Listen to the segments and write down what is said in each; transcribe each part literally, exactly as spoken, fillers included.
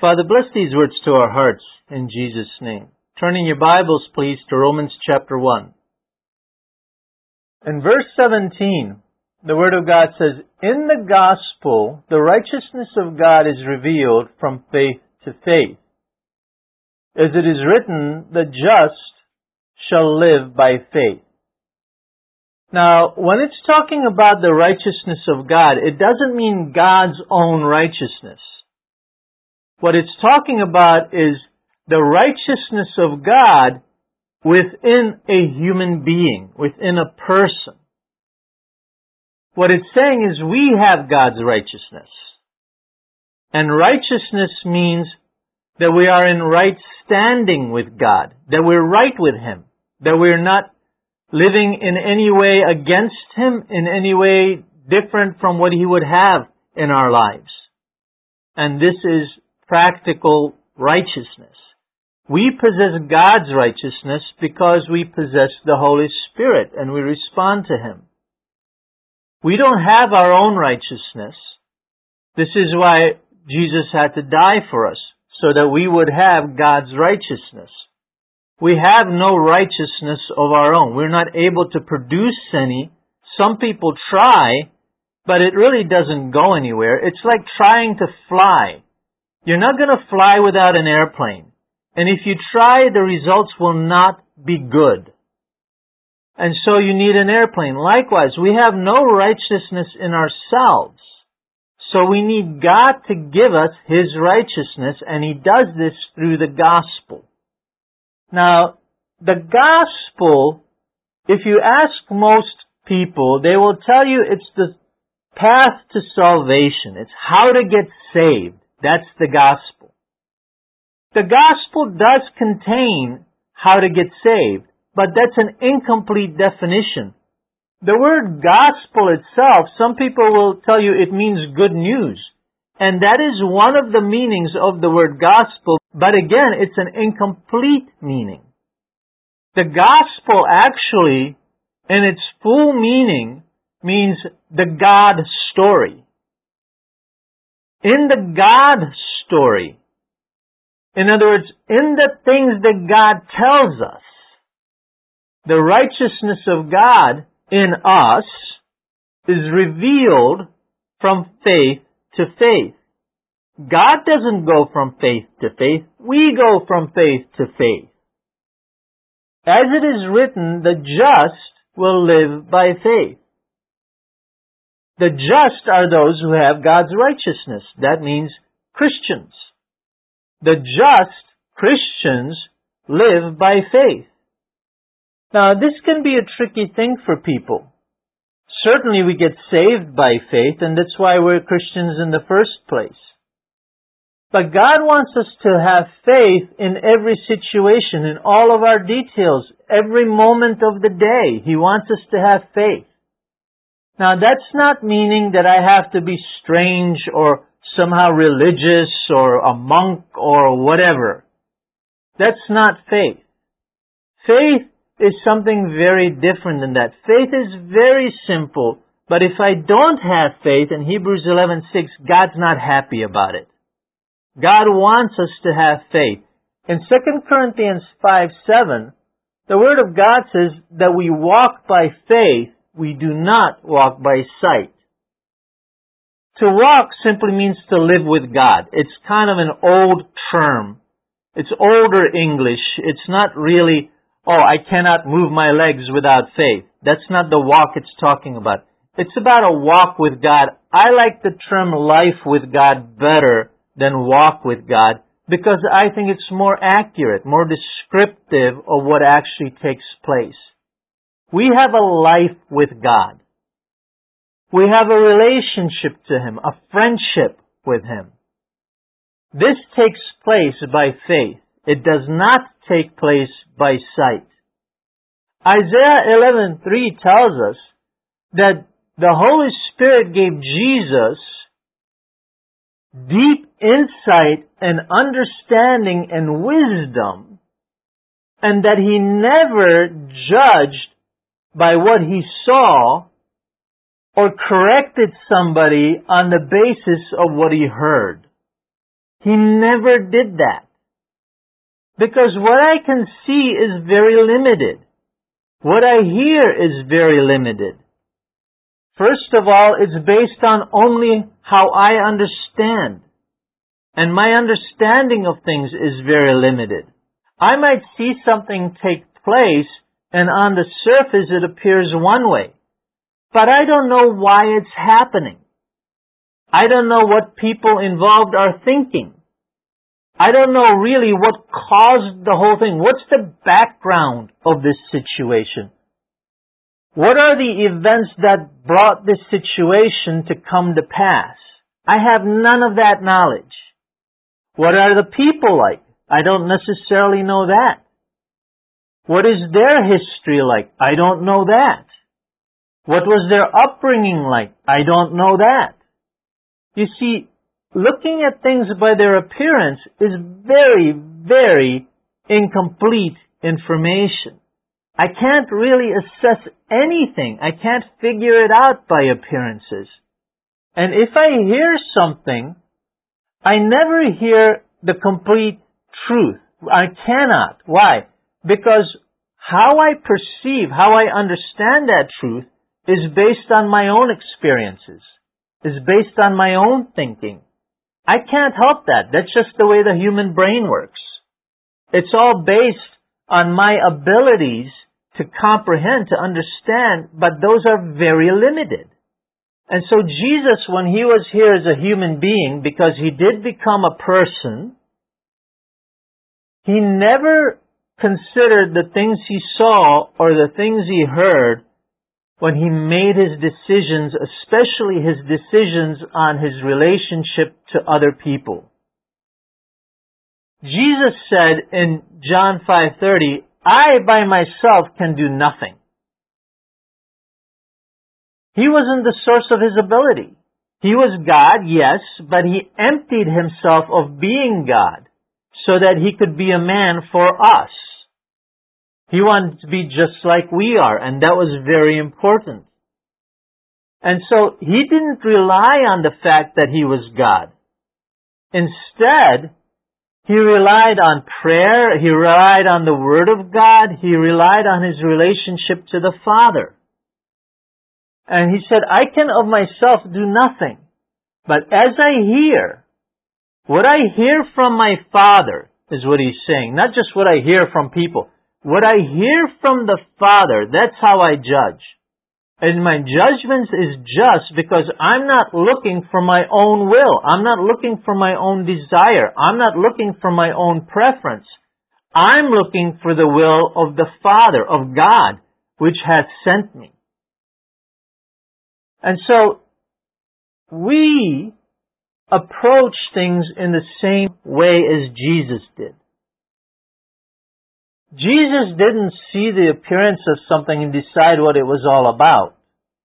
Father, bless these words to our hearts in Jesus' name. Turning your Bibles, please, to Romans chapter one. In verse seventeen, the Word of God says, "In the gospel, the righteousness of God is revealed from faith to faith. As it is written, the just shall live by faith." Now, when it's talking about the righteousness of God, it doesn't mean God's own righteousness. What it's talking about is the righteousness of God within a human being, within a person. What it's saying is we have God's righteousness. And righteousness means that we are in right standing with God, that we're right with Him, that we're not living in any way against Him, in any way different from what He would have in our lives. And this is practical righteousness. We possess God's righteousness because we possess the Holy Spirit and we respond to Him. We don't have our own righteousness. This is why Jesus had to die for us, so that we would have God's righteousness. We have no righteousness of our own. We're not able to produce any. Some people try, but it really doesn't go anywhere. It's like trying to fly. You're not going to fly without an airplane. And if you try, the results will not be good. And so you need an airplane. Likewise, we have no righteousness in ourselves. So we need God to give us His righteousness, and He does this through the gospel. Now, the gospel, if you ask most people, they will tell you it's the path to salvation. It's how to get saved. That's the gospel. The gospel does contain how to get saved, but that's an incomplete definition. The word gospel itself, some people will tell you it means good news. And that is one of the meanings of the word gospel, but again, it's an incomplete meaning. The gospel actually, in its full meaning, means the God story. In the God story, in other words, in the things that God tells us, the righteousness of God in us is revealed from faith to faith. God doesn't go from faith to faith. We go from faith to faith. As it is written, the just will live by faith. The just are those who have God's righteousness. That means Christians. The just Christians live by faith. Now, this can be a tricky thing for people. Certainly we get saved by faith, and that's why we're Christians in the first place. But God wants us to have faith in every situation, in all of our details, every moment of the day. He wants us to have faith. Now, that's not meaning that I have to be strange or somehow religious or a monk or whatever. That's not faith. Faith is something very different than that. Faith is very simple, but if I don't have faith, in Hebrews eleven six, God's not happy about it. God wants us to have faith. In Second Corinthians five seven, the Word of God says that we walk by faith, we do not walk by sight. To walk simply means to live with God. It's kind of an old term. It's older English. It's not really, oh, I cannot move my legs without faith. That's not the walk it's talking about. It's about a walk with God. I like the term life with God better than walk with God because I think it's more accurate, more descriptive of what actually takes place. We have a life with God. We have a relationship to Him, a friendship with Him. This takes place by faith. It does not take place by sight. Isaiah eleven three tells us that the Holy Spirit gave Jesus deep insight and understanding and wisdom, and that He never judged by what He saw or corrected somebody on the basis of what He heard. He never did that. Because what I can see is very limited. What I hear is very limited. First of all, it's based on only how I understand. And my understanding of things is very limited. I might see something take place, and on the surface it appears one way. But I don't know why it's happening. I don't know what people involved are thinking. I don't know really what caused the whole thing. What's the background of this situation? What are the events that brought this situation to come to pass? I have none of that knowledge. What are the people like? I don't necessarily know that. What is their history like? I don't know that. What was their upbringing like? I don't know that. You see, looking at things by their appearance is very, very incomplete information. I can't really assess anything. I can't figure it out by appearances. And if I hear something, I never hear the complete truth. I cannot. Why? Because how I perceive, how I understand that truth is based on my own experiences, is based on my own thinking. I can't help that. That's just the way the human brain works. It's all based on my abilities to comprehend, to understand, but those are very limited. And so Jesus, when He was here as a human being, because He did become a person, He never considered the things He saw or the things He heard when He made His decisions, especially His decisions on His relationship to other people. Jesus said in John five thirty, I by myself can do nothing. He wasn't the source of His ability. He was God, yes, but He emptied Himself of being God so that He could be a man for us. He wanted to be just like we are, and that was very important. And so He didn't rely on the fact that He was God. Instead, He relied on prayer, He relied on the Word of God, He relied on His relationship to the Father. And He said, I can of myself do nothing, but as I hear, what I hear from my Father is what He's saying, not just what I hear from people. What I hear from the Father, that's how I judge. And my judgment is just because I'm not looking for my own will. I'm not looking for my own desire. I'm not looking for my own preference. I'm looking for the will of the Father, of God, which has sent me. And so, we approach things in the same way as Jesus did. Jesus didn't see the appearance of something and decide what it was all about.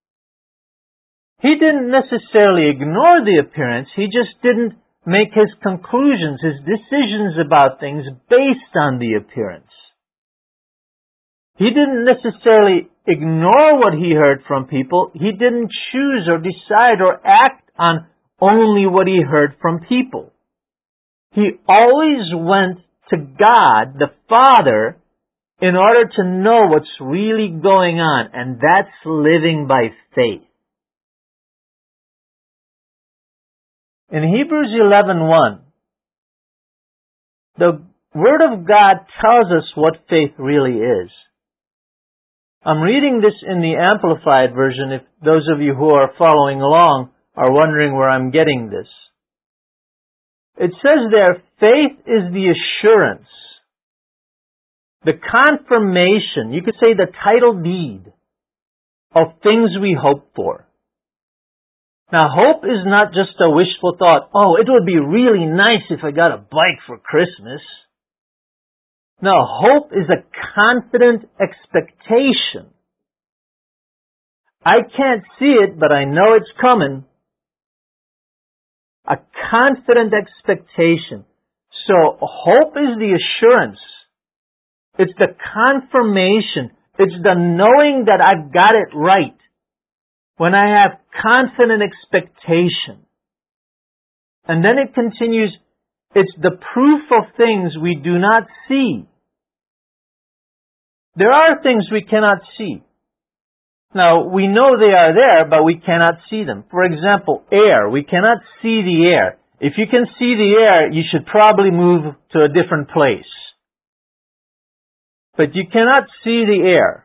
He didn't necessarily ignore the appearance, He just didn't make His conclusions, His decisions about things based on the appearance. He didn't necessarily ignore what He heard from people. He didn't choose or decide or act on only what He heard from people. He always went to God, the Father, in order to know what's really going on, and that's living by faith. In Hebrews eleven one, the Word of God tells us what faith really is. I'm reading this in the Amplified Version if those of you who are following along are wondering where I'm getting this. It says there, faith is the assurance, the confirmation, you could say the title deed of things we hope for. Now, hope is not just a wishful thought, oh, it would be really nice if I got a bike for Christmas. No, hope is a confident expectation. I can't see it, but I know it's coming. A confident expectation. So, hope is the assurance. It's the confirmation. It's the knowing that I've got it right. When I have confident expectation. And then it continues, It's the proof of things we do not see. There are things we cannot see. Now, we know they are there, but we cannot see them. For example, air. We cannot see the air. If you can see the air, you should probably move to a different place. But you cannot see the air.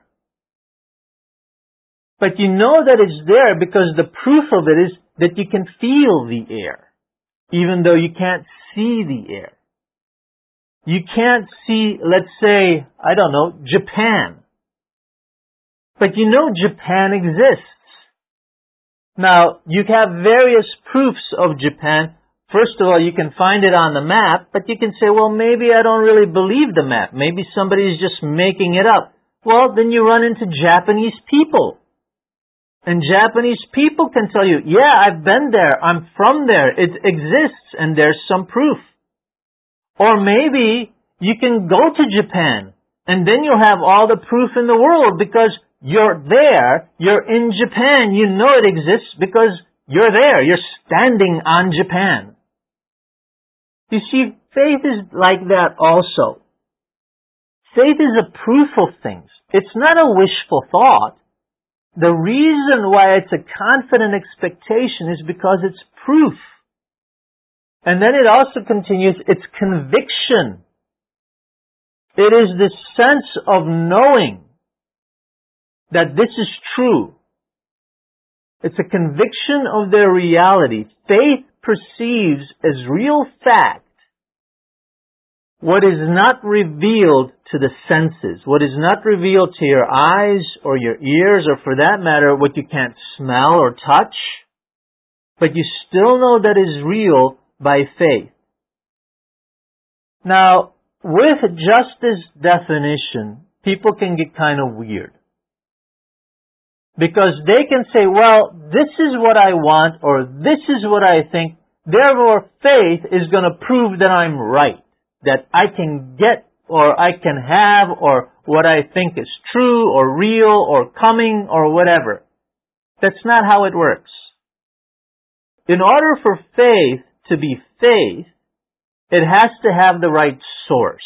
But you know that it's there because the proof of it is that you can feel the air, even though you can't see the air. You can't see, let's say, I don't know, Japan. But you know Japan exists. Now, you have various proofs of Japan. First of all, you can find it on the map, but you can say, well, maybe I don't really believe the map. Maybe somebody is just making it up. Well, then you run into Japanese people. And Japanese people can tell you, yeah, I've been there, I'm from there, it exists, and there's some proof. Or maybe you can go to Japan, and then you'll have all the proof in the world because you're there, you're in Japan, you know it exists because you're there, you're standing on Japan. You see, faith is like that also. Faith is a proof of things. It's not a wishful thought. The reason why it's a confident expectation is because it's proof. And then it also continues, it's conviction. It is the sense of knowing that this is true. It's a conviction of their reality. Faith perceives as real fact what is not revealed to the senses, what is not revealed to your eyes or your ears, or for that matter, what you can't smell or touch, but you still know that is real by faith. Now, with justice definition, people can get kind of weird. Because they can say, well, this is what I want, or this is what I think, therefore faith is going to prove that I'm right, that I can get, or I can have, or what I think is true, or real, or coming, or whatever. That's not how it works. In order for faith to be faith, it has to have the right source.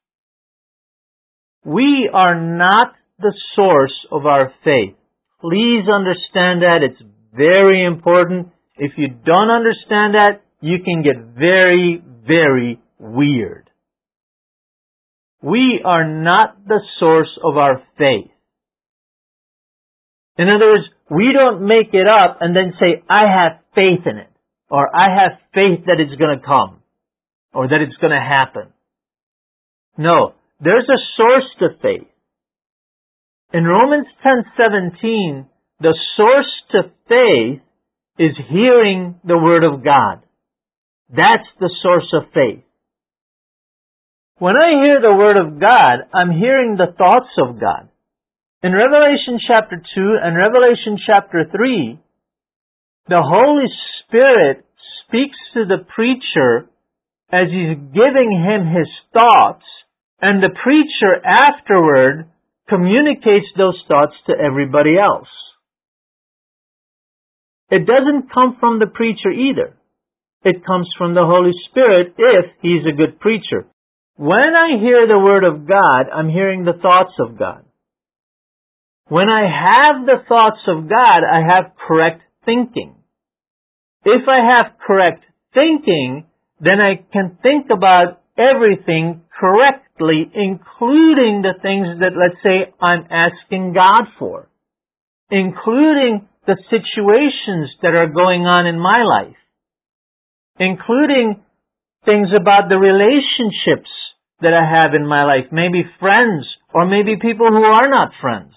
We are not the source of our faith. Please understand that. It's very important. If you don't understand that, you can get very, very weird. We are not the source of our faith. In other words, we don't make it up and then say, I have faith in it, or I have faith that it's going to come, or that it's going to happen. No, there's a source to faith. In Romans ten seventeen, the source to faith is hearing the Word of God. That's the source of faith. When I hear the Word of God, I'm hearing the thoughts of God. In Revelation chapter two and Revelation chapter three, the Holy Spirit speaks to the preacher as he's giving him his thoughts, and the preacher afterward communicates those thoughts to everybody else. It doesn't come from the preacher either. It comes from the Holy Spirit if he's a good preacher. When I hear the Word of God, I'm hearing the thoughts of God. When I have the thoughts of God, I have correct thinking. If I have correct thinking, then I can think about everything correctly, including the things that, let's say, I'm asking God for, including the situations that are going on in my life, including things about the relationships that I have in my life, maybe friends, or maybe people who are not friends.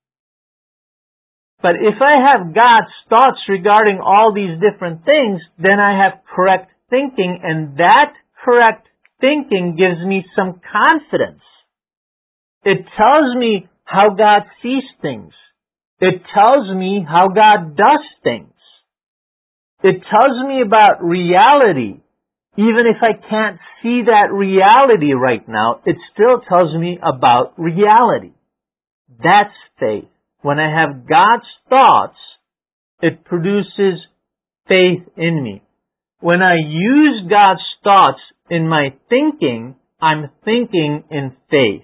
But if I have God's thoughts regarding all these different things, then I have correct thinking, and that correct thinking gives me some confidence. It tells me how God sees things. It tells me how God does things. It tells me about reality. Even if I can't see that reality right now, it still tells me about reality. That's faith. When I have God's thoughts, it produces faith in me. When I use God's thoughts, in my thinking, I'm thinking in faith.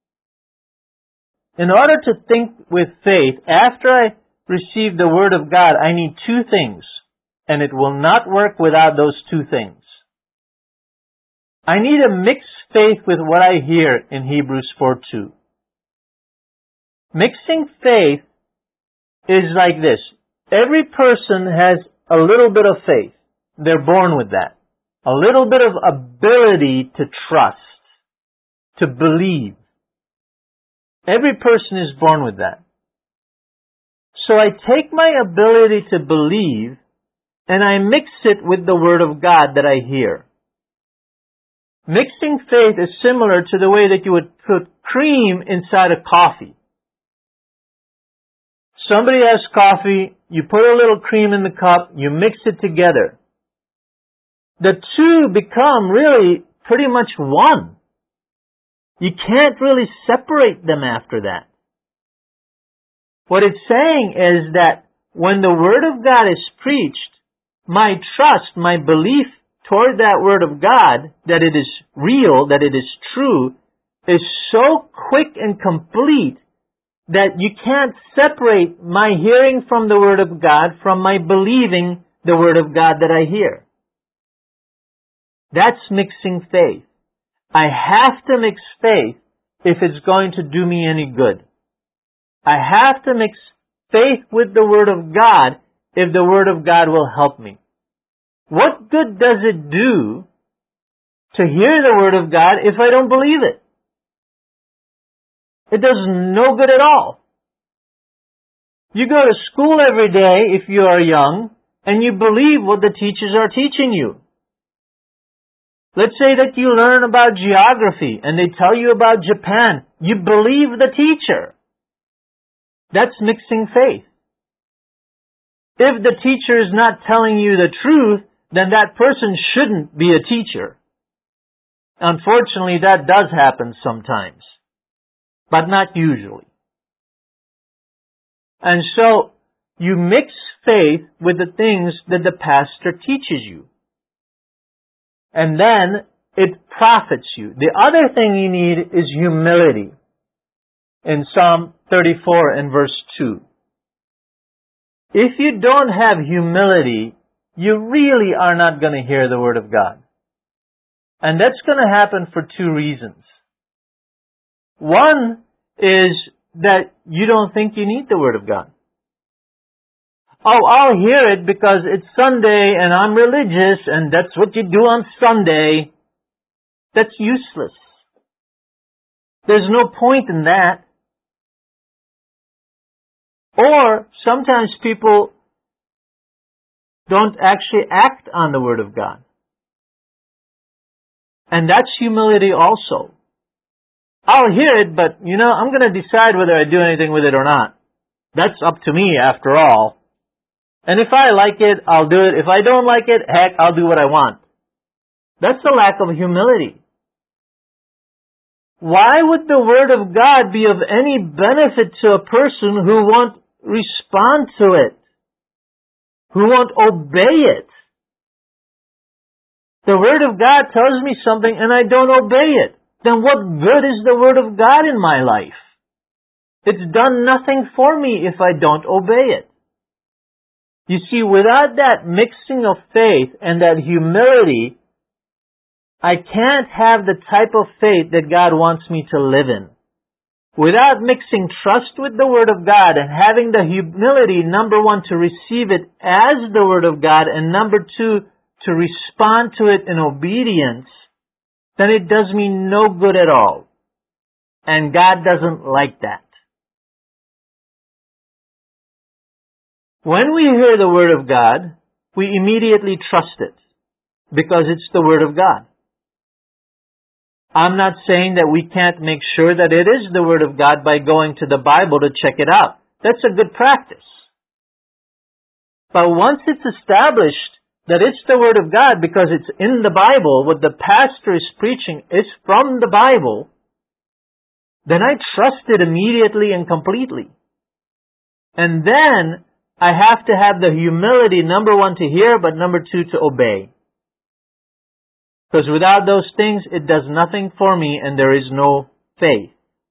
In order to think with faith, after I receive the Word of God, I need two things, and it will not work without those two things. I need a mixed faith with what I hear in Hebrews four two. Mixing faith is like this. Every person has a little bit of faith. They're born with that. A little bit of ability to trust, to believe. Every person is born with that. So I take my ability to believe and I mix it with the Word of God that I hear. Mixing faith is similar to the way that you would put cream inside a coffee. Somebody has coffee, you put a little cream in the cup, you mix it together. The two become really pretty much one. You can't really separate them after that. What it's saying is that when the Word of God is preached, my trust, my belief toward that Word of God, that it is real, that it is true, is so quick and complete that you can't separate my hearing from the Word of God from my believing the Word of God that I hear. That's mixing faith. I have to mix faith if it's going to do me any good. I have to mix faith with the Word of God if the Word of God will help me. What good does it do to hear the Word of God if I don't believe it? It does no good at all. You go to school every day if you are young and you believe what the teachers are teaching you. Let's say that you learn about geography and they tell you about Japan. You believe the teacher. That's mixing faith. If the teacher is not telling you the truth, then that person shouldn't be a teacher. Unfortunately, that does happen sometimes, but not usually. And so, you mix faith with the things that the pastor teaches you. And then, it profits you. The other thing you need is humility. In Psalm thirty-four and verse two. If you don't have humility, you really are not going to hear the Word of God. And that's going to happen for two reasons. One is that you don't think you need the Word of God. Oh, I'll hear it because it's Sunday and I'm religious and that's what you do on Sunday. That's useless. There's no point in that. Or sometimes people don't actually act on the Word of God. And that's humility also. I'll hear it, but, you know, I'm going to decide whether I do anything with it or not. That's up to me, after all. And if I like it, I'll do it. If I don't like it, heck, I'll do what I want. That's a lack of humility. Why would the Word of God be of any benefit to a person who won't respond to it? Who won't obey it? The Word of God tells me something and I don't obey it. Then what good is the Word of God in my life? It's done nothing for me if I don't obey it. You see, without that mixing of faith and that humility, I can't have the type of faith that God wants me to live in. Without mixing trust with the Word of God and having the humility, number one, to receive it as the Word of God, and number two, to respond to it in obedience, then it does me no good at all. And God doesn't like that. When we hear the Word of God, we immediately trust it, because it's the Word of God. I'm not saying that we can't make sure that it is the Word of God by going to the Bible to check it out. That's a good practice. But once it's established that it's the Word of God because it's in the Bible, what the pastor is preaching is from the Bible, then I trust it immediately and completely. And then I have to have the humility, number one, to hear, but number two, to obey. Because without those things, it does nothing for me and there is no faith.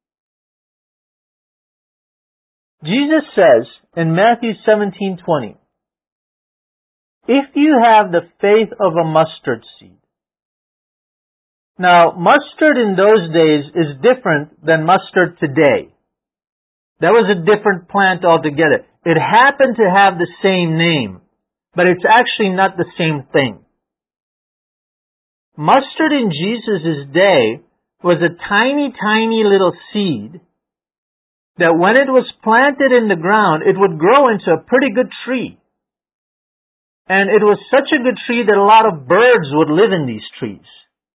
Jesus says in Matthew seventeen twenty, if you have the faith of a mustard seed. Now, mustard in those days is different than mustard today. That was a different plant altogether. It happened to have the same name, but it's actually not the same thing. Mustard in Jesus' day was a tiny, tiny little seed that when it was planted in the ground, it would grow into a pretty good tree. And it was such a good tree that a lot of birds would live in these trees.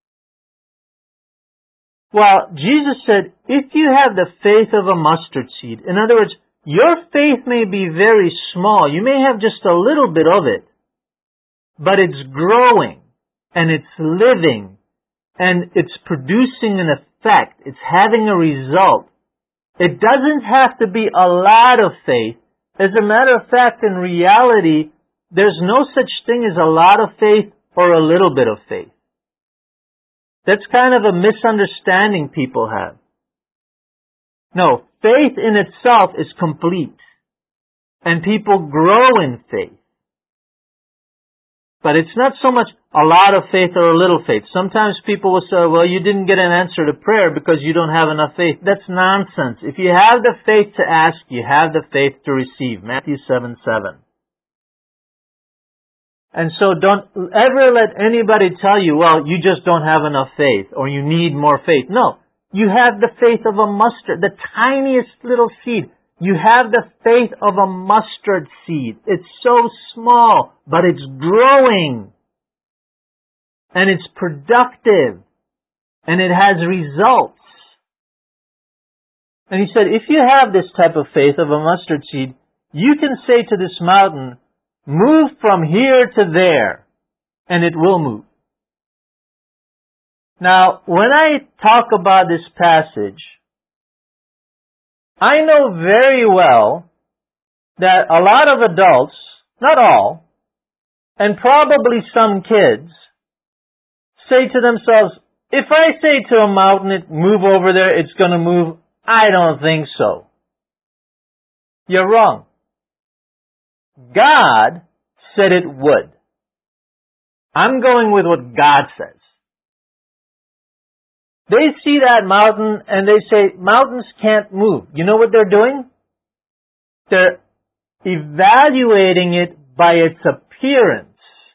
Well, Jesus said, if you have the faith of a mustard seed, in other words, your faith may be very small, you may have just a little bit of it, but it's growing, and it's living, and it's producing an effect, it's having a result. It doesn't have to be a lot of faith. As a matter of fact, in reality, there's no such thing as a lot of faith or a little bit of faith. That's kind of a misunderstanding people have. No, faith in itself is complete. And people grow in faith. But it's not so much a lot of faith or a little faith. Sometimes people will say, well, you didn't get an answer to prayer because you don't have enough faith. That's nonsense. If you have the faith to ask, you have the faith to receive. Matthew seven seven. And so don't ever let anybody tell you, well, you just don't have enough faith or you need more faith. No, you have the faith of a mustard, the tiniest little seed. You have the faith of a mustard seed. It's so small, but it's growing. And it's productive. And it has results. And he said, if you have this type of faith of a mustard seed, you can say to this mountain, move from here to there, and it will move. Now, when I talk about this passage, I know very well that a lot of adults, not all, and probably some kids, say to themselves, if I say to a mountain, it move over there, it's going to move. I don't think so. You're wrong. God said it would. I'm going with what God says. They see that mountain and they say, mountains can't move. You know what they're doing? They're evaluating it by its appearance.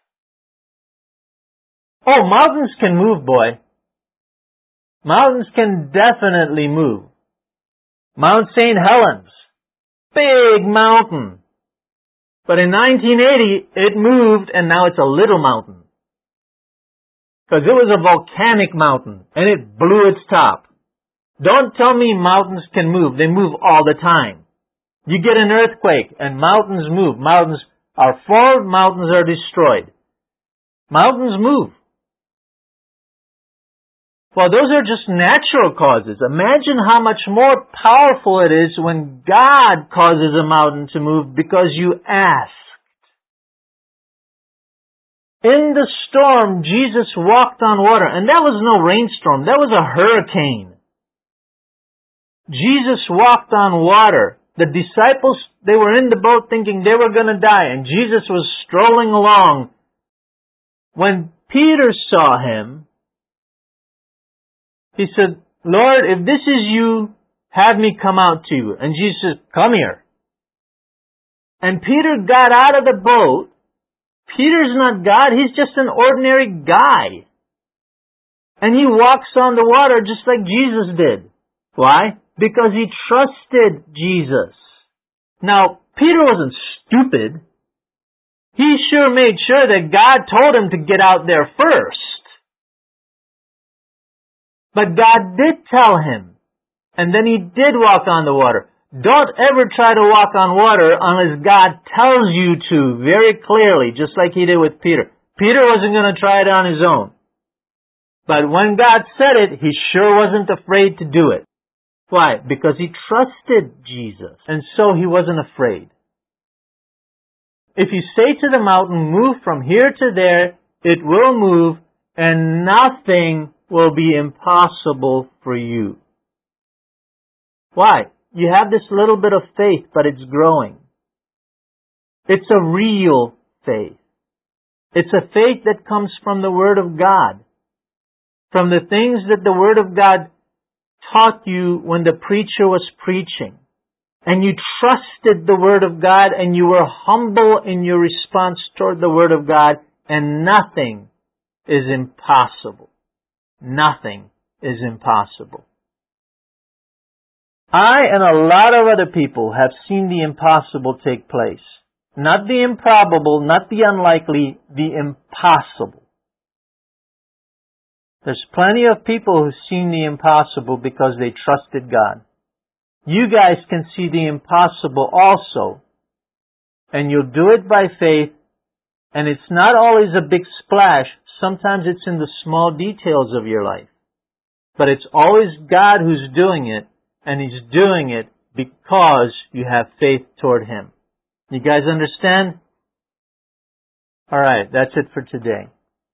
Oh, mountains can move, boy. Mountains can definitely move. Mount Saint Helens, big mountain. But in nineteen eighty, it moved and now it's a little mountain. Because it was a volcanic mountain and it blew its top. Don't tell me mountains can move. They move all the time. You get an earthquake and mountains move. Mountains are formed, mountains are destroyed. Mountains move. Well, those are just natural causes. Imagine how much more powerful it is when God causes a mountain to move because you asked. In the storm, Jesus walked on water, and that was no rainstorm. That was a hurricane. Jesus walked on water. The disciples, they were in the boat thinking they were going to die, and Jesus was strolling along. When Peter saw him, he said, Lord, if this is you, have me come out to you. And Jesus said, come here. And Peter got out of the boat. Peter's not God, he's just an ordinary guy. And he walks on the water just like Jesus did. Why? Because he trusted Jesus. Now, Peter wasn't stupid. He sure made sure that God told him to get out there first. But God did tell him. And then he did walk on the water. Don't ever try to walk on water unless God tells you to very clearly, just like he did with Peter. Peter wasn't going to try it on his own. But when God said it, he sure wasn't afraid to do it. Why? Because he trusted Jesus. And so he wasn't afraid. If you say to the mountain, move from here to there, it will move, and nothing will be impossible for you. Why? You have this little bit of faith, but it's growing. It's a real faith. It's a faith that comes from the Word of God, from the things that the Word of God taught you when the preacher was preaching. And you trusted the Word of God, and you were humble in your response toward the Word of God, and nothing is impossible. Nothing is impossible. I and a lot of other people have seen the impossible take place. Not the improbable, not the unlikely, the impossible. There's plenty of people who've seen the impossible because they trusted God. You guys can see the impossible also, and you'll do it by faith, and it's not always a big splash. Sometimes it's in the small details of your life. But it's always God who's doing it, and He's doing it because you have faith toward Him. You guys understand? All right, that's it for today.